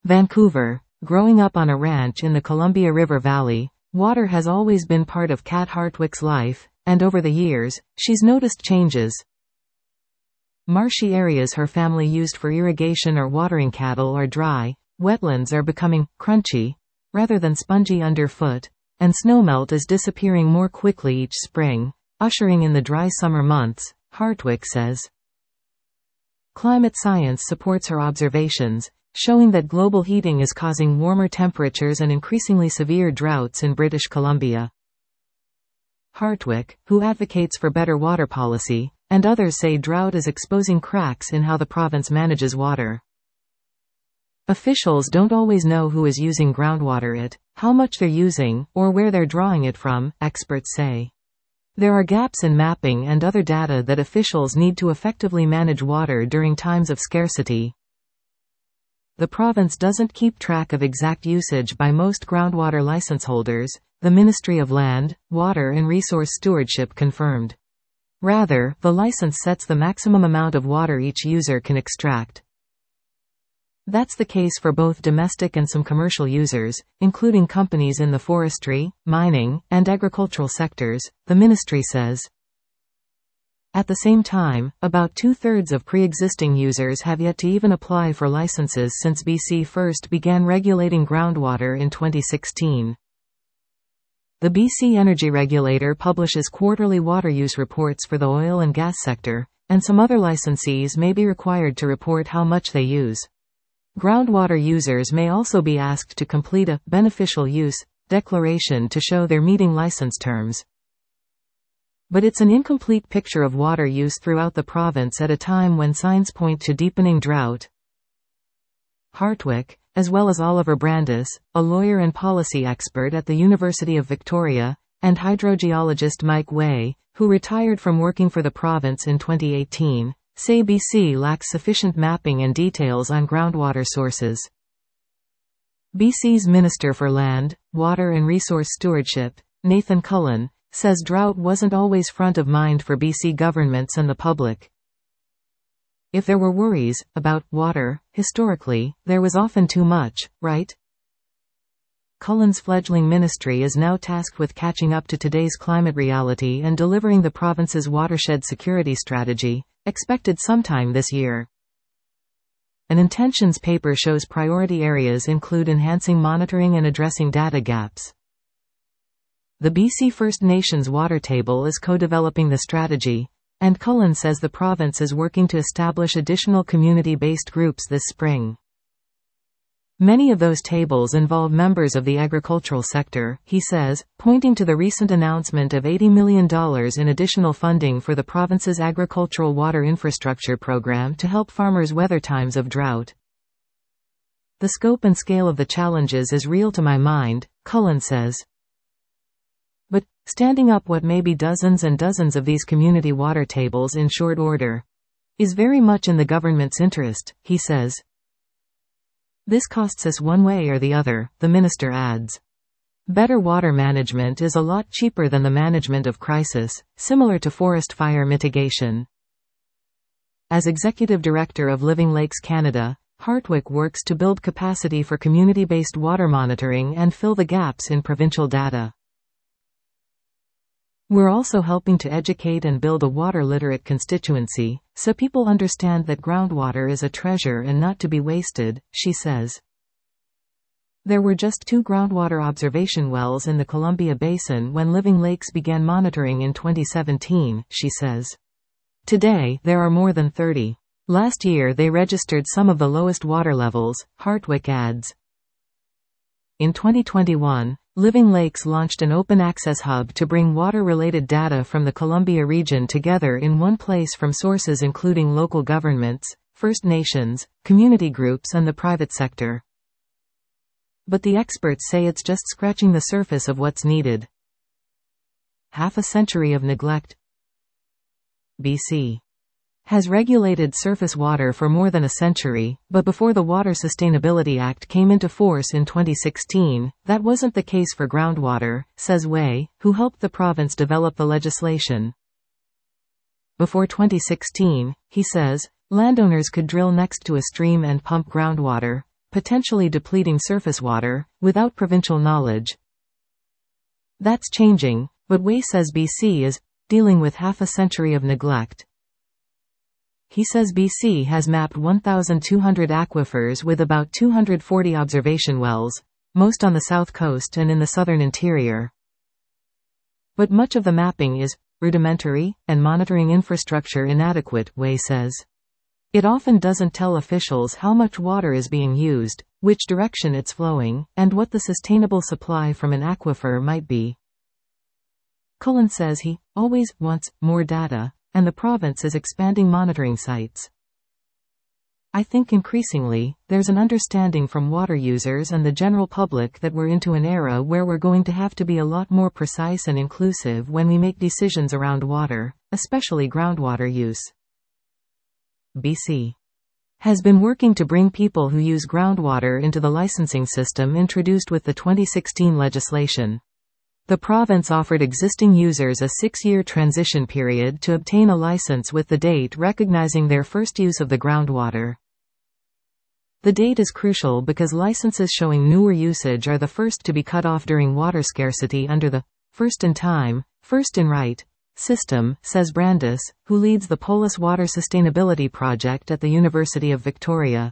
Vancouver. Growing up on a ranch in the Columbia River Valley, water has always been part of Kat Hartwick's life, and over the years, she's noticed changes. Marshy areas her family used for irrigation or watering cattle are dry, wetlands are becoming crunchy, rather than spongy underfoot, and snowmelt is disappearing more quickly each spring, ushering in the dry summer months, Hartwick says. Climate science supports her observations, showing that global heating is causing warmer temperatures and increasingly severe droughts in British Columbia. Hartwick, who advocates for better water policy, and others say drought is exposing cracks in how the province manages water. Officials don't always know who is using groundwater, how much they're using, or where they're drawing it from, experts say. There are gaps in mapping and other data that officials need to effectively manage water during times of scarcity. The province doesn't keep track of exact usage by most groundwater license holders, the Ministry of Land, Water and Resource Stewardship confirmed. Rather, the license sets the maximum amount of water each user can extract. That's the case for both domestic and some commercial users, including companies in the forestry, mining, and agricultural sectors, the ministry says. At the same time, about two-thirds of pre-existing users have yet to even apply for licenses since BC first began regulating groundwater in 2016. The BC Energy Regulator publishes quarterly water use reports for the oil and gas sector, and some other licensees may be required to report how much they use. Groundwater users may also be asked to complete a beneficial use declaration to show they're meeting license terms. But it's an incomplete picture of water use throughout the province at a time when signs point to deepening drought. Hartwick, as well as Oliver Brandis, a lawyer and policy expert at the University of Victoria, and hydrogeologist Mike Way, who retired from working for the province in 2018, say BC lacks sufficient mapping and details on groundwater sources. BC's Minister for Land, Water and Resource Stewardship, Nathan Cullen, says drought wasn't always front of mind for BC governments and the public. If there were worries about water, historically, there was often too much, right? Cullen's fledgling ministry is now tasked with catching up to today's climate reality and delivering the province's watershed security strategy, expected sometime this year. An intentions paper shows priority areas include enhancing monitoring and addressing data gaps. The BC First Nations water table is co-developing the strategy, and Cullen says the province is working to establish additional community-based groups this spring. Many of those tables involve members of the agricultural sector, he says, pointing to the recent announcement of $80 million in additional funding for the province's agricultural water infrastructure program to help farmers weather times of drought. The scope and scale of the challenges is real to my mind, Cullen says. But, standing up what may be dozens and dozens of these community water tables in short order is very much in the government's interest, he says. This costs us one way or the other, the minister adds. Better water management is a lot cheaper than the management of crisis, similar to forest fire mitigation. As executive director of Living Lakes Canada, Hartwick works to build capacity for community-based water monitoring and fill the gaps in provincial data. We're also helping to educate and build a water-literate constituency, so people understand that groundwater is a treasure and not to be wasted, she says. There were just 2 groundwater observation wells in the Columbia Basin when Living Lakes began monitoring in 2017, she says. Today, there are more than 30. Last year they registered some of the lowest water levels, Hartwick adds. In 2021, Living Lakes launched an open-access hub to bring water-related data from the Columbia region together in one place from sources including local governments, First Nations, community groups and the private sector. But the experts say it's just scratching the surface of what's needed. Half a century of neglect. BC has regulated surface water for more than a century, but before the Water Sustainability Act came into force in 2016, that wasn't the case for groundwater, says Way, who helped the province develop the legislation. Before 2016, he says, landowners could drill next to a stream and pump groundwater, potentially depleting surface water, without provincial knowledge. That's changing, but Wei says BC is dealing with half a century of neglect. He says BC has mapped 1,200 aquifers with about 240 observation wells, most on the south coast and in the southern interior. But much of the mapping is rudimentary, and monitoring infrastructure inadequate, Wei says. It often doesn't tell officials how much water is being used, which direction it's flowing, and what the sustainable supply from an aquifer might be. Cullen says he always wants more data, and the province is expanding monitoring sites. I think increasingly, there's an understanding from water users and the general public that we're into an era where we're going to have to be a lot more precise and inclusive when we make decisions around water, especially groundwater use. BC has been working to bring people who use groundwater into the licensing system introduced with the 2016 legislation. The province offered existing users a 6-year transition period to obtain a license with the date recognizing their first use of the groundwater. The date is crucial because licenses showing newer usage are the first to be cut off during water scarcity under the first in time, first in right system, says Brandis, who leads the Polis Water Sustainability Project at the University of Victoria.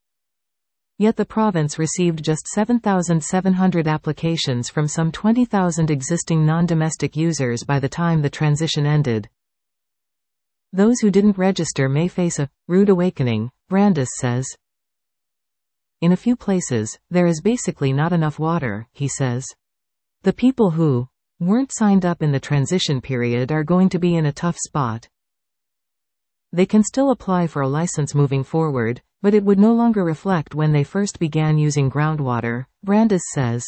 Yet the province received just 7,700 applications from some 20,000 existing non-domestic users by the time the transition ended. Those who didn't register may face a rude awakening, Brandis says. In a few places, there is basically not enough water, he says. The people who weren't signed up in the transition period are going to be in a tough spot. They can still apply for a license moving forward, but it would no longer reflect when they first began using groundwater, Brandis says.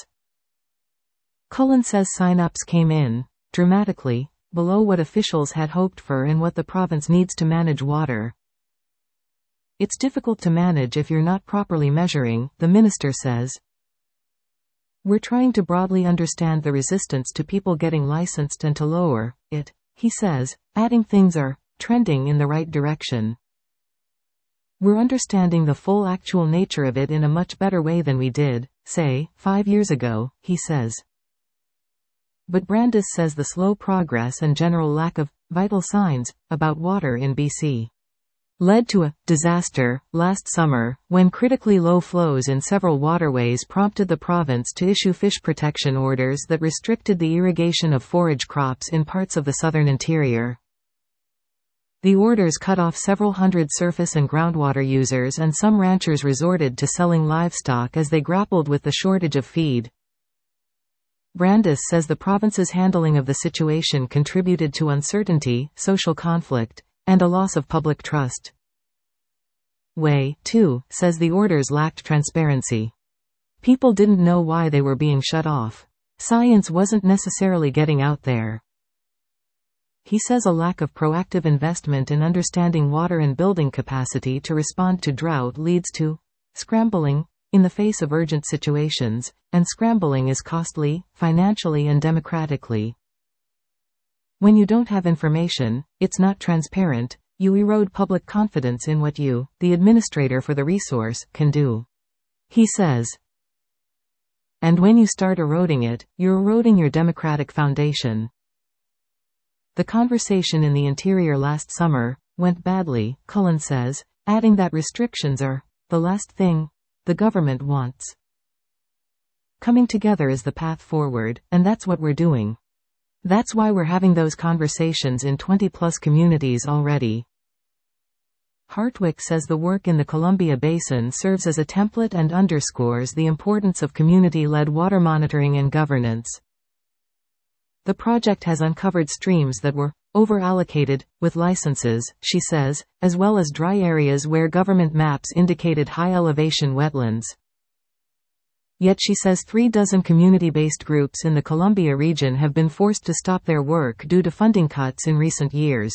Cullen says sign-ups came in, dramatically, below what officials had hoped for and what the province needs to manage water. It's difficult to manage if you're not properly measuring, the minister says. We're trying to broadly understand the resistance to people getting licensed and to lower it, he says, adding things are trending in the right direction. We're understanding the full actual nature of it in a much better way than we did, say, 5 years ago, he says. But Brandis says the slow progress and general lack of vital signs about water in BC led to a disaster last summer, when critically low flows in several waterways prompted the province to issue fish protection orders that restricted the irrigation of forage crops in parts of the southern interior. The orders cut off several hundred surface and groundwater users, and some ranchers resorted to selling livestock as they grappled with the shortage of feed. Brandis says the province's handling of the situation contributed to uncertainty, social conflict, and a loss of public trust. Wei, too, says the orders lacked transparency. People didn't know why they were being shut off. Science wasn't necessarily getting out there. He says a lack of proactive investment in understanding water and building capacity to respond to drought leads to scrambling in the face of urgent situations, and scrambling is costly, financially and democratically. When you don't have information, it's not transparent, you erode public confidence in what you, the administrator for the resource, can do. He says. And when you start eroding it, you're eroding your democratic foundation. The conversation in the interior last summer went badly, Cullen says, adding that restrictions are the last thing the government wants. Coming together is the path forward, and that's what we're doing. That's why we're having those conversations in 20+ communities already. Hartwick says the work in the Columbia Basin serves as a template and underscores the importance of community-led water monitoring and governance. The project has uncovered streams that were over-allocated with licenses, she says, as well as dry areas where government maps indicated high-elevation wetlands. Yet she says 36 community-based groups in the Columbia region have been forced to stop their work due to funding cuts in recent years.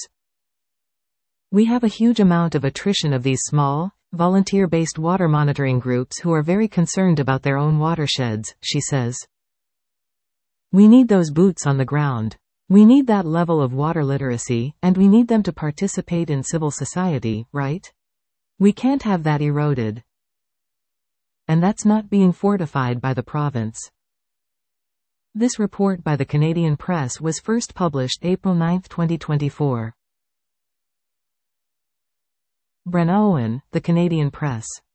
We have a huge amount of attrition of these small, volunteer-based water monitoring groups who are very concerned about their own watersheds, she says. We need those boots on the ground. We need that level of water literacy, and we need them to participate in civil society, right? We can't have that eroded. and that's not being fortified by the province. This report by the Canadian Press was first published April 9, 2024. Brenna Owen, The Canadian Press.